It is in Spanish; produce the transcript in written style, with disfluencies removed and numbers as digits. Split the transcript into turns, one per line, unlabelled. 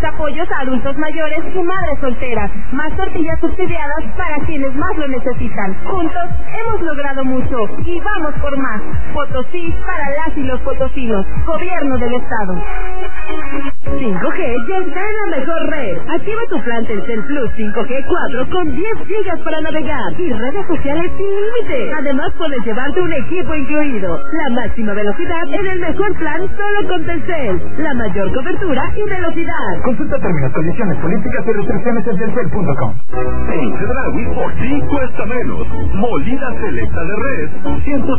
más apoyos a adultos mayores y madres solteras, más tortillas subsidiadas para quienes más lo necesitan. Juntos hemos logrado mucho y vamos por más. Potosí para las y los potosinos. Gobierno del Estado.
5G ya está en la mejor red. Activa tu plan Telcel Plus 5G 4 con 10 gigas para navegar y redes sociales sin límite. Además puedes llevarte un equipo incluido. La máxima velocidad en el mejor plan solo con Telcel. La mayor cobertura y velocidad.
Consulta términos, condiciones, políticas y restricciones en telcel.com.
En Chedraui por ti cuesta menos. Molida selecta de res,